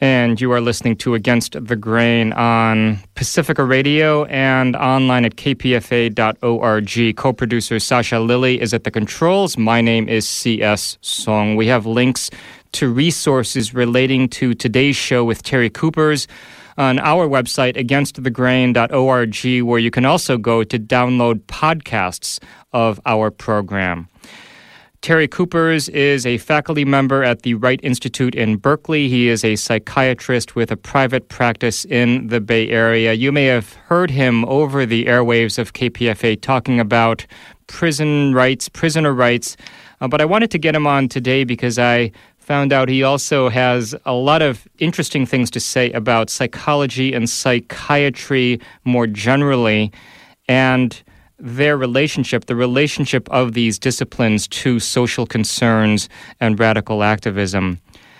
And you are listening to Against the Grain on Pacifica Radio and online at kpfa.org. Co-producer Sasha Lilly is at the controls. My name is C.S. Song. We have links to resources relating to today's show with Terry Kupers on our website, againstthegrain.org, where you can also go to download podcasts of our program. Terry Kupers is a faculty member at the Wright Institute in Berkeley. He is a psychiatrist with a private practice in the Bay Area. You may have heard him over the airwaves of KPFA talking about prisoner rights, but I wanted to get him on today because I found out he also has a lot of interesting things to say about psychology and psychiatry more generally, and their relationship, the relationship of these disciplines to social concerns and radical activism.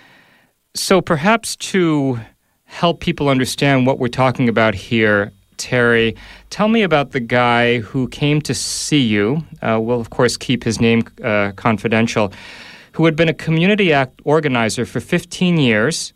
So perhaps to help people understand what we're talking about here, Terry, tell me about the guy who came to see you. We'll, of course, keep his name confidential, who had been a community act organizer for 15 years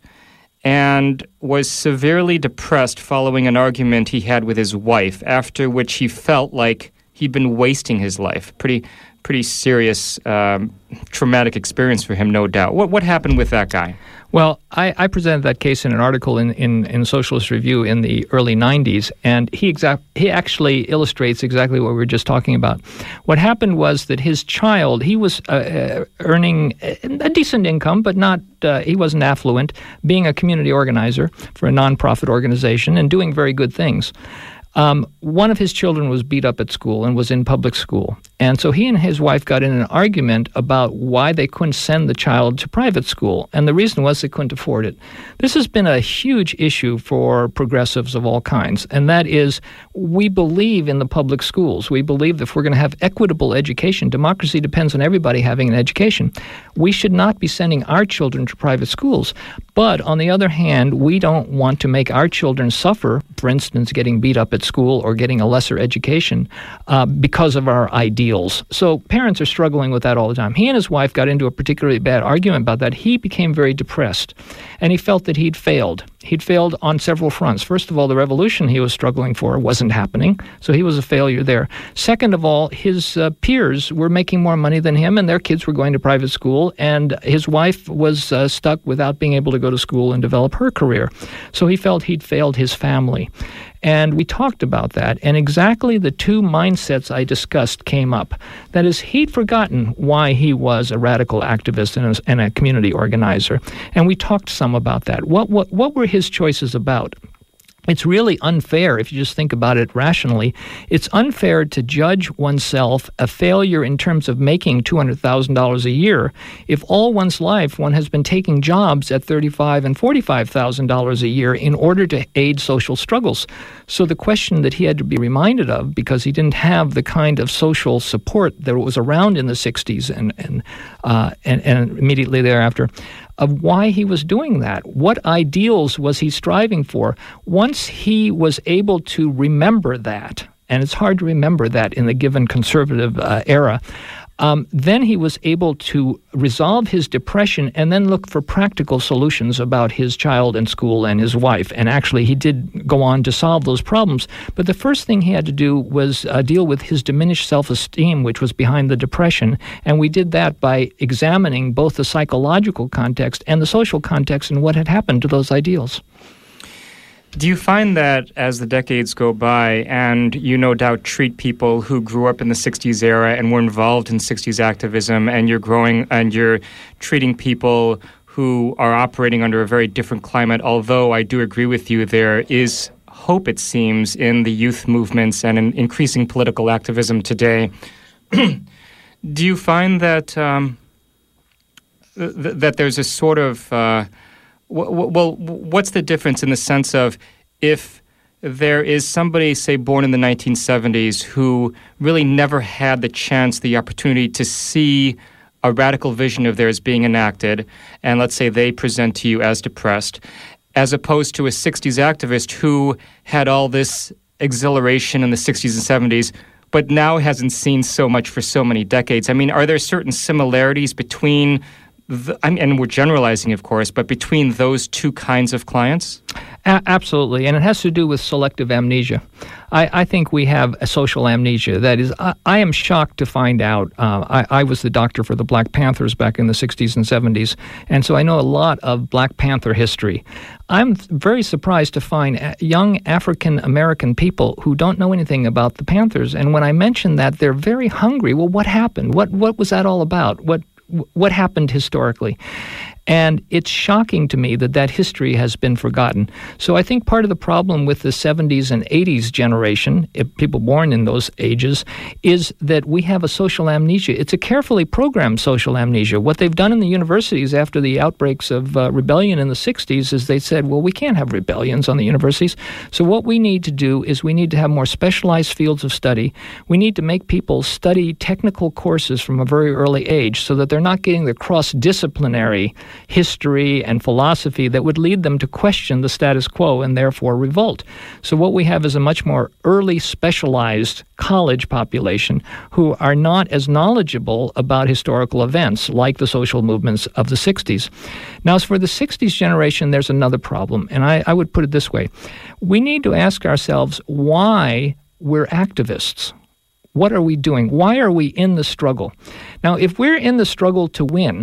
and was severely depressed following an argument he had with his wife, after which he felt like he'd been wasting his life. Pretty serious, traumatic experience for him, no doubt. What happened with that guy? Well, I presented that case in an article in Socialist Review in the early 90s, and he actually illustrates exactly what we were just talking about. What happened was that his child, he was earning a decent income, but not he wasn't affluent, being a community organizer for a nonprofit organization and doing very good things. One of his children was beat up at school and was in public school. And so he and his wife got in an argument about why they couldn't send the child to private school. And the reason was they couldn't afford it. This has been a huge issue for progressives of all kinds. And that is, we believe in the public schools. We believe that if we're going to have equitable education, democracy depends on everybody having an education. We should not be sending our children to private schools. But on the other hand, we don't want to make our children suffer, for instance, getting beat up at school or getting a lesser education because of our ideals. So parents are struggling with that all the time. He and his wife got into a particularly bad argument about that. He became very depressed, and he felt that he'd failed. He'd failed on several fronts. First of all, the revolution he was struggling for wasn't happening, so he was a failure there. Second of all, his peers were making more money than him, and their kids were going to private school, and his wife was stuck without being able to go to school and develop her career. So he felt he'd failed his family. And we talked about that, and exactly the two mindsets I discussed came up. That is, he'd forgotten why he was a radical activist and a community organizer, and we talked some about that. What were his choices about? It's really unfair, if you just think about it rationally. It's unfair to judge oneself a failure in terms of making $200,000 a year if all one's life one has been taking jobs at $35,000 and $45,000 a year in order to aid social struggles. So the question that he had to be reminded of, because he didn't have the kind of social support that was around in the 60s and immediately thereafter, of why he was doing that. What ideals was he striving for? Once he was able to remember that, and it's hard to remember that in the given conservative era, then he was able to resolve his depression and then look for practical solutions about his child and school and his wife. And actually, he did go on to solve those problems. But the first thing he had to do was deal with his diminished self-esteem, which was behind the depression. And we did that by examining both the psychological context and the social context and what had happened to those ideals. Do you find that as the decades go by, and you no doubt treat people who grew up in the 60s era and were involved in 60s activism, and you're growing and you're treating people who are operating under a very different climate, although I do agree with you, there is hope, it seems, in the youth movements and in increasing political activism today. Do you find that that there's a sort of well, what's the difference in the sense of if there is somebody, say, born in the 1970s who really never had the chance, the opportunity to see a radical vision of theirs being enacted, and let's say they present to you as depressed, as opposed to a 60s activist who had all this exhilaration in the 60s and 70s, but now hasn't seen so much for so many decades? I mean, are there certain similarities between and we're generalizing, of course, but between those two kinds of clients? Absolutely, and it has to do with selective amnesia. I think we have a social amnesia. That is, I am shocked to find out. I was the doctor for the Black Panthers back in the 60s and 70s, and so I know a lot of Black Panther history. I'm very surprised to find young African-American people who don't know anything about the Panthers, and when I mention that, they're very hungry. Well, what happened? What was that all about? What happened historically? And it's shocking to me that that history has been forgotten. So I think part of the problem with the 70s and 80s generation, people born in those ages, is that we have a social amnesia. It's a carefully programmed social amnesia. What they've done in the universities after the outbreaks of rebellion in the 60s is they said, well, we can't have rebellions on the universities. So what we need to do is we need to have more specialized fields of study. We need to make people study technical courses from a very early age so that they're not getting the cross-disciplinary history and philosophy that would lead them to question the status quo and therefore revolt. So what we have is a much more early specialized college population who are not as knowledgeable about historical events like the social movements of the 60s. Now, as for the 60s generation, there's another problem, and I would put it this way. We need to ask ourselves why we're activists. What are we doing? Why are we in the struggle? Now, if we're in the struggle to win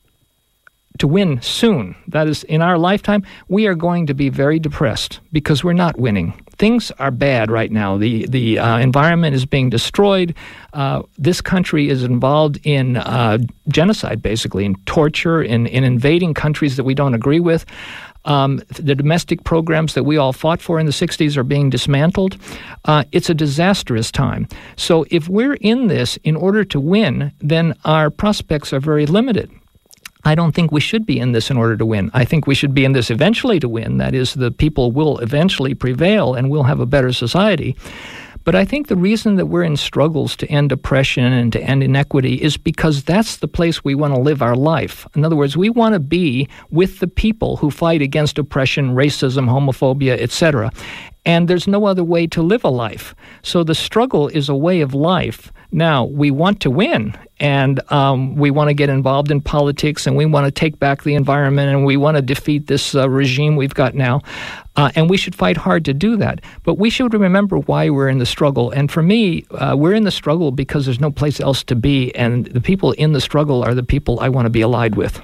soon, that is, in our lifetime, we are going to be very depressed because we're not winning. Things are bad right now. The environment is being destroyed. This country is involved in genocide, basically, in torture, in invading countries that we don't agree with. The domestic programs that we all fought for in the 60s are being dismantled. It's a disastrous time. So if we're in this in order to win, then our prospects are very limited. I don't think we should be in this in order to win. I think we should be in this eventually to win. That is, the people will eventually prevail and we'll have a better society. But I think the reason that we're in struggles to end oppression and to end inequity is because that's the place we want to live our life. In other words, we want to be with the people who fight against oppression, racism, homophobia, etc. And there's no other way to live a life. So the struggle is a way of life. Now, we want to win, and we want to get involved in politics, and we want to take back the environment, and we want to defeat this regime we've got now. And we should fight hard to do that. But we should remember why we're in the struggle. And for me, we're in the struggle because there's no place else to be, and the people in the struggle are the people I want to be allied with.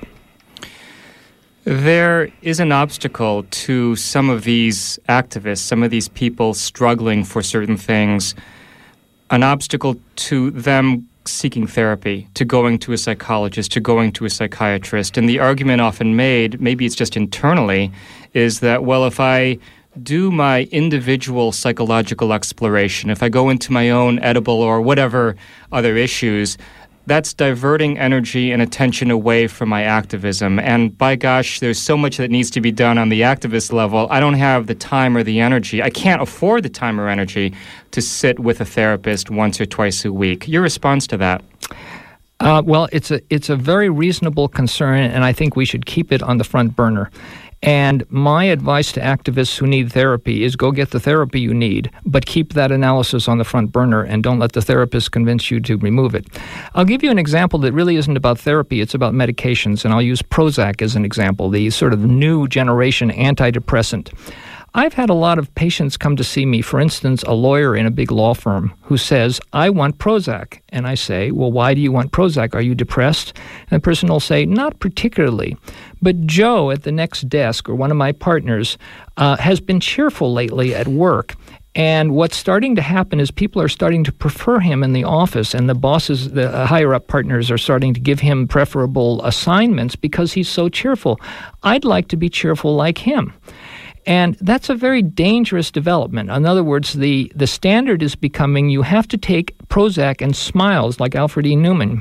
There is an obstacle to some of these activists, some of these people struggling for certain things, an obstacle to them seeking therapy, to going to a psychologist, to going to a psychiatrist. And the argument often made, maybe it's just internally, is that, well, if I do my individual psychological exploration, if I go into my own edible or whatever other issues, that's diverting energy and attention away from my activism. And by gosh, there's so much that needs to be done on the activist level. I don't have the time or the energy. I can't afford the time or energy to sit with a therapist once or twice a week. Your response to that? Well, it's a very reasonable concern, and I think we should keep it on the front burner. And my advice to activists who need therapy is go get the therapy you need, but keep that analysis on the front burner and don't let the therapist convince you to remove it. I'll give you an example that really isn't about therapy, it's about medications, and I'll use Prozac as an example, the sort of new generation antidepressant. I've had a lot of patients come to see me, for instance, a lawyer in a big law firm who says, I want Prozac. And I say, well, why do you want Prozac? Are you depressed? And the person will say, not particularly. But Joe at the next desk, or one of my partners, has been cheerful lately at work. And what's starting to happen is people are starting to prefer him in the office, and the bosses, the higher-up partners, are starting to give him preferable assignments because he's so cheerful. I'd like to be cheerful like him. And that's a very dangerous development. In other words, the standard is becoming you have to take Prozac and smiles, like Alfred E. Newman,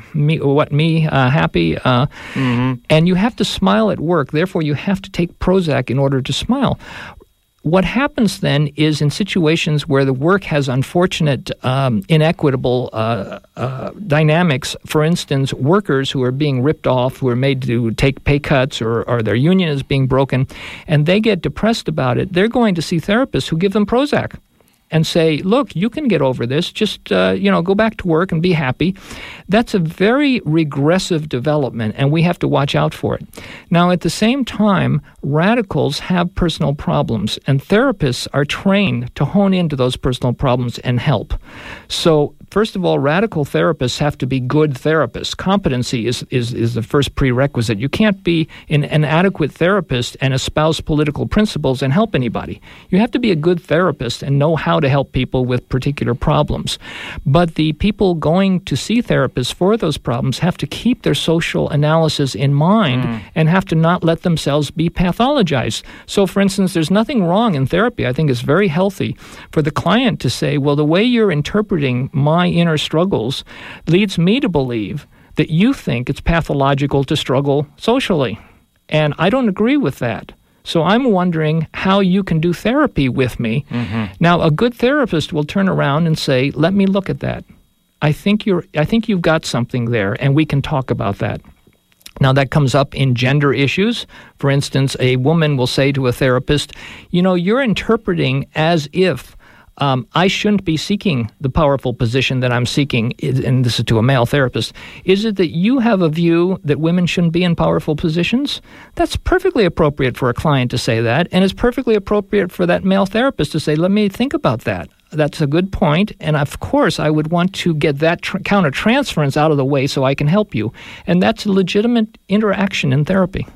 happy, and you have to smile at work. Therefore, you have to take Prozac in order to smile. What happens then is in situations where the work has unfortunate, inequitable dynamics, for instance, workers who are being ripped off, who are made to take pay cuts or their union is being broken, and they get depressed about it, they're going to see therapists who give them Prozac. and say, look, you can get over this. Just, go back to work and be happy. That's a very regressive development, and we have to watch out for it. Now, at the same time, radicals have personal problems, and therapists are trained to hone into those personal problems and help. So, first of all, radical therapists have to be good therapists. Competency is the first prerequisite. You can't be an adequate therapist and espouse political principles and help anybody. You have to be a good therapist and know how to help people with particular problems. But the people going to see therapists for those problems have to keep their social analysis in mind and have to not let themselves be pathologized. So, for instance, there's nothing wrong in therapy. I think it's very healthy for the client to say, well, the way you're interpreting my inner struggles leads me to believe that you think it's pathological to struggle socially. And I don't agree with that. So I'm wondering how you can do therapy with me. Now, a good therapist will turn around and say, let me look at that. I think you've got something there, and we can talk about that. Now, that comes up in gender issues. For instance, a woman will say to a therapist, you're interpreting as if I shouldn't be seeking the powerful position that I'm seeking, and this is to a male therapist. Is it that you have a view that women shouldn't be in powerful positions? That's perfectly appropriate for a client to say that, and it's perfectly appropriate for that male therapist to say, let me think about that. That's a good point, and of course I would want to get that counter-transference out of the way so I can help you. And that's a legitimate interaction in therapy.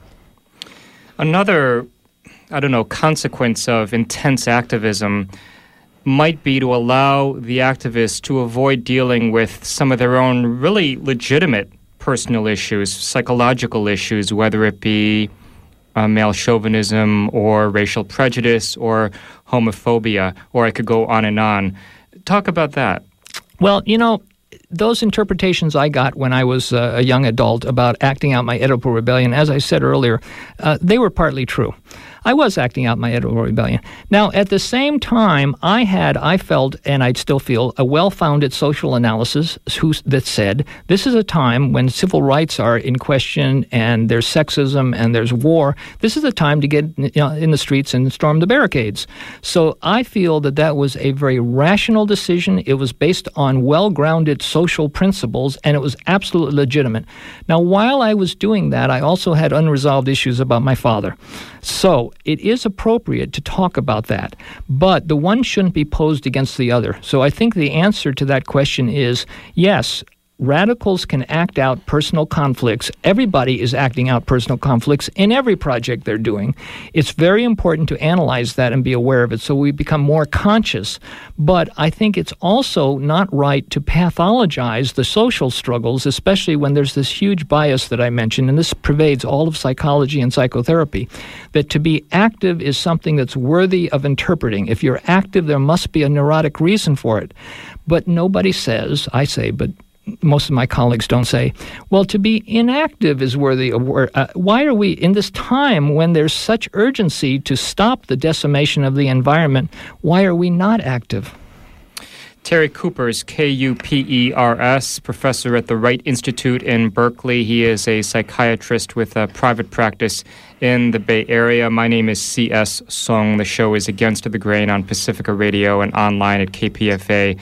Another, consequence of intense activism might be to allow the activists to avoid dealing with some of their own really legitimate personal issues, psychological issues, whether it be male chauvinism or racial prejudice or homophobia, or I could go on and on. Talk about that. Well, those interpretations I got when I was a young adult about acting out my Oedipal rebellion, as I said earlier, they were partly true. I was acting out my Oedipal rebellion. Now, at the same time, I felt, and I still feel, a well-founded social analysis that said this is a time when civil rights are in question and there's sexism and there's war. This is a time to get in the streets and storm the barricades. So I feel that was a very rational decision. It was based on well-grounded social principles, and it was absolutely legitimate. Now, while I was doing that, I also had unresolved issues about my father. So it is appropriate to talk about that, but the one shouldn't be posed against the other. So I think the answer to that question is yes, radicals can act out personal conflicts. Everybody is acting out personal conflicts in every project they're doing. It's very important to analyze that and be aware of it so we become more conscious. But I think it's also not right to pathologize the social struggles, especially when there's this huge bias that I mentioned, and this pervades all of psychology and psychotherapy, that to be active is something that's worthy of interpreting. If you're active, there must be a neurotic reason for it. But nobody says, I say, but most of my colleagues don't say, well, to be inactive is worthy of why are we, in this time when there's such urgency to stop the decimation of the environment, why are we not active? Terry Kupers, Kupers, professor at the Wright Institute in Berkeley. He is a psychiatrist with a private practice in the Bay Area. My name is C.S. Song. The show is Against the Grain on Pacifica Radio and online at kpfa.org.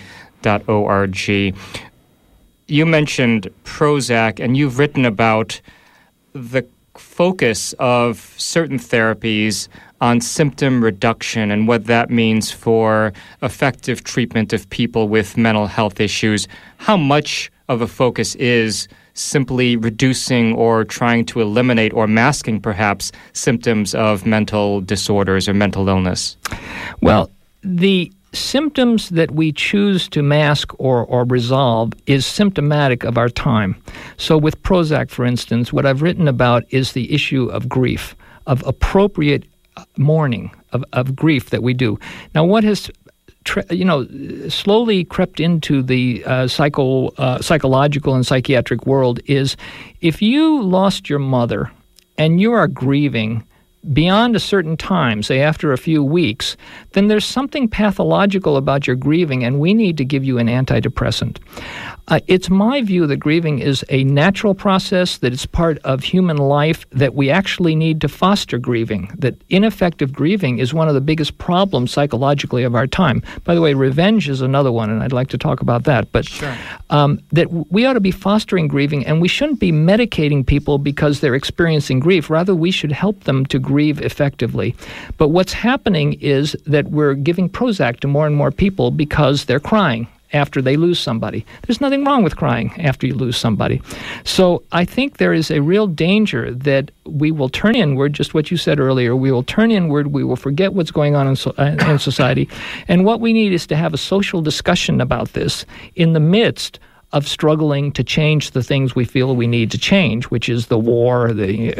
You mentioned Prozac, and you've written about the focus of certain therapies on symptom reduction and what that means for effective treatment of people with mental health issues. How much of a focus is simply reducing or trying to eliminate or masking, perhaps, symptoms of mental disorders or mental illness? Well, the symptoms that we choose to mask or resolve is symptomatic of our time. So with Prozac, for instance, what I've written about is the issue of grief, of appropriate mourning, of grief that we do. Now, what has slowly crept into the psychological and psychiatric world is if you lost your mother and you are grieving beyond a certain time, say after a few weeks, then there's something pathological about your grieving, and we need to give you an antidepressant. It's my view that grieving is a natural process, that it's part of human life, that we actually need to foster grieving, that ineffective grieving is one of the biggest problems psychologically of our time. By the way, revenge is another one, and I'd like to talk about that. But sure. That we ought to be fostering grieving, and we shouldn't be medicating people because they're experiencing grief. Rather, we should help them to grieve effectively. But what's happening is that we're giving Prozac to more and more people because they're crying after they lose somebody. There's nothing wrong with crying after you lose somebody. So I think there is a real danger that we will turn inward, just what you said earlier, we will turn inward, we will forget what's going on in society, and what we need is to have a social discussion about this in the midst of struggling to change the things we feel we need to change, which is the war, the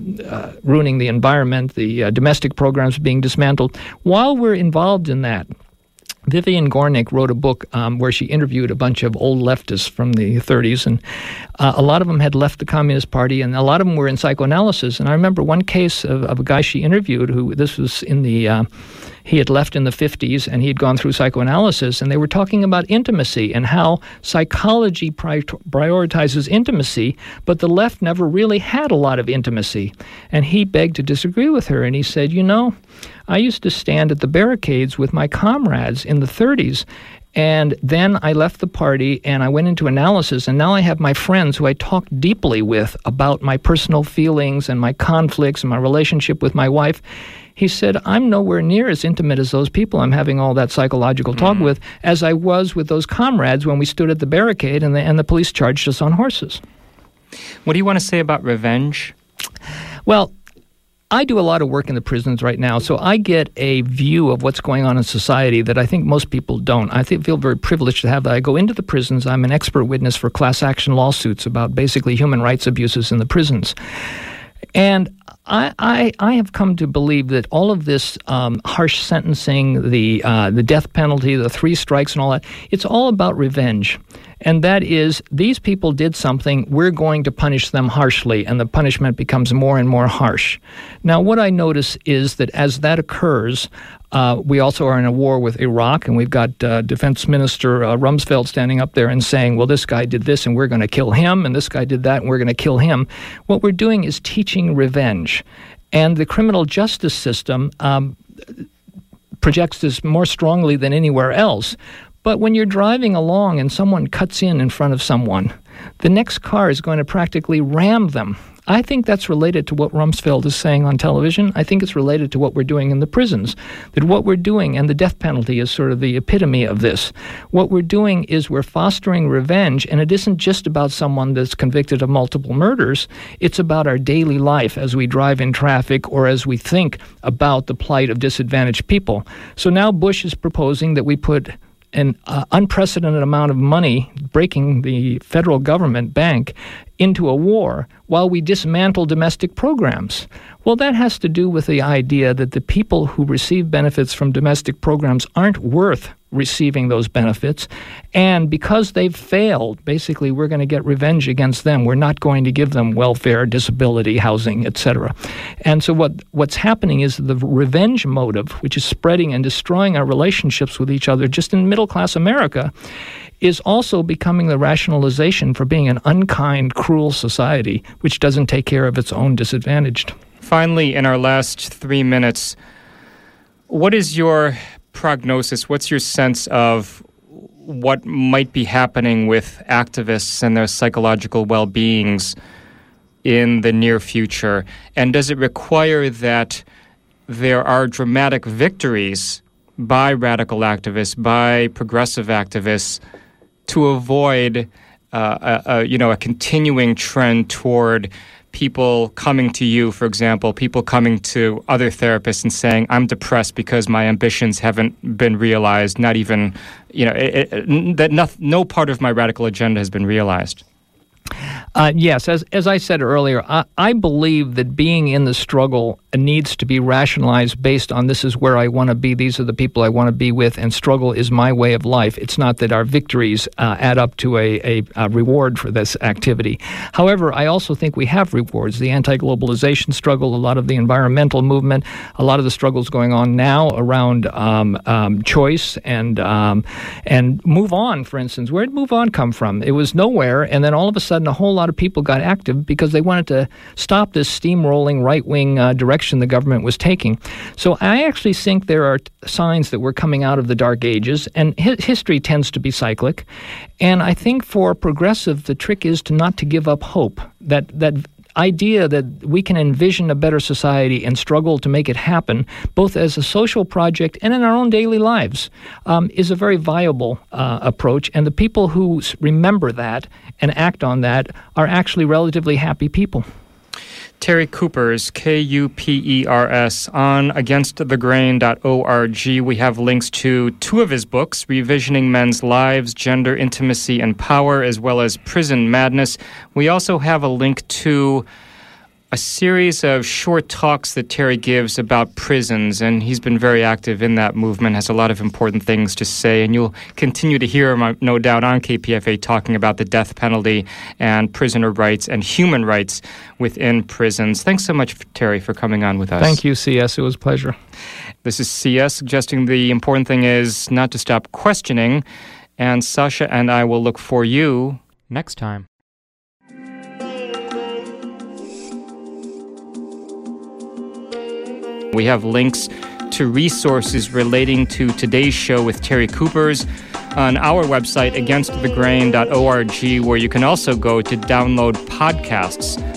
ruining the environment, the domestic programs being dismantled. While we're involved in that, Vivian Gornick wrote a book where she interviewed a bunch of old leftists from the 30s, and a lot of them had left the Communist Party, and a lot of them were in psychoanalysis. And I remember one case of a guy she interviewed who, this was in the, he had left in the 50s, and he had gone through psychoanalysis, and they were talking about intimacy and how psychology prioritizes intimacy, but the left never really had a lot of intimacy. And he begged to disagree with her, and he said, you know, I used to stand at the barricades with my comrades in the 30s, and then I left the party and I went into analysis, and now I have my friends who I talk deeply with about my personal feelings and my conflicts and my relationship with my wife. He said, I'm nowhere near as intimate as those people I'm having all that psychological talk with as I was with those comrades when we stood at the barricade and the police charged us on horses. What do you want to say about revenge? Well, I do a lot of work in the prisons right now, so I get a view of what's going on in society that I think most people don't. I feel very privileged to have that. I go into the prisons. I'm an expert witness for class action lawsuits about basically human rights abuses in the prisons. And I have come to believe that all of this harsh sentencing, the death penalty, the 3 strikes and all that, it's all about revenge. And that is, these people did something, we're going to punish them harshly, and the punishment becomes more and more harsh. Now, what I notice is that as that occurs, we also are in a war with Iraq, and we've got Defense Minister Rumsfeld standing up there and saying, well, this guy did this, and we're going to kill him, and this guy did that, and we're going to kill him. What we're doing is teaching revenge. And the criminal justice system projects this more strongly than anywhere else. But when you're driving along and someone cuts in front of someone, the next car is going to practically ram them. I think that's related to what Rumsfeld is saying on television. I think it's related to what we're doing in the prisons. That what we're doing, and the death penalty is sort of the epitome of this, what we're doing is we're fostering revenge, and it isn't just about someone that's convicted of multiple murders. It's about our daily life as we drive in traffic or as we think about the plight of disadvantaged people. So now Bush is proposing that we put an unprecedented amount of money, breaking the federal government bank, into a war while we dismantle domestic programs. Well, that has to do with the idea that the people who receive benefits from domestic programs aren't worth receiving those benefits, and because they've failed, basically we're going to get revenge against them. We're not going to give them welfare, disability, housing, etc. And so what's happening is the revenge motive, which is spreading and destroying our relationships with each other just in middle-class America, is also becoming the rationalization for being an unkind, cruel society which doesn't take care of its own disadvantaged. Finally, in our last 3 minutes, what is your prognosis? What's your sense of what might be happening with activists and their psychological well-beings in the near future? And does it require that there are dramatic victories by radical activists, by progressive activists, to avoid a continuing trend toward people coming to you, for example, people coming to other therapists and saying, I'm depressed because my ambitions haven't been realized, not even, no part of my radical agenda has been realized? Yes, as I said earlier, I believe that being in the struggle needs to be rationalized based on this is where I want to be, these are the people I want to be with, and struggle is my way of life. It's not that our victories add up to a reward for this activity. However, I also think we have rewards. The anti-globalization struggle, a lot of the environmental movement, a lot of the struggles going on now around choice and Move On, for instance. Where did Move On come from? It was nowhere, and then all of a sudden a whole lot of people got active because they wanted to stop this steamrolling right-wing direction the government was taking. So I actually think there are signs that we're coming out of the Dark Ages, and history tends to be cyclic. And I think for progressive, the trick is not to give up hope. That idea that we can envision a better society and struggle to make it happen, both as a social project and in our own daily lives, is a very viable approach. And the people who remember that and act on that are actually relatively happy people. Terry Kupers, Kupers, on againstthegrain.org. We have links to 2 of his books, Revisioning Men's Lives, Gender, Intimacy, and Power, as well as Prison Madness. We also have a link to a series of short talks that Terry gives about prisons, and he's been very active in that movement, has a lot of important things to say, and you'll continue to hear him, no doubt, on KPFA talking about the death penalty and prisoner rights and human rights within prisons. Thanks so much, Terry, for coming on with us. Thank you, CS. It was a pleasure. This is CS suggesting the important thing is not to stop questioning, and Sasha and I will look for you next time. We have links to resources relating to today's show with Terry Kupers on our website, againstthegrain.org, where you can also go to download podcasts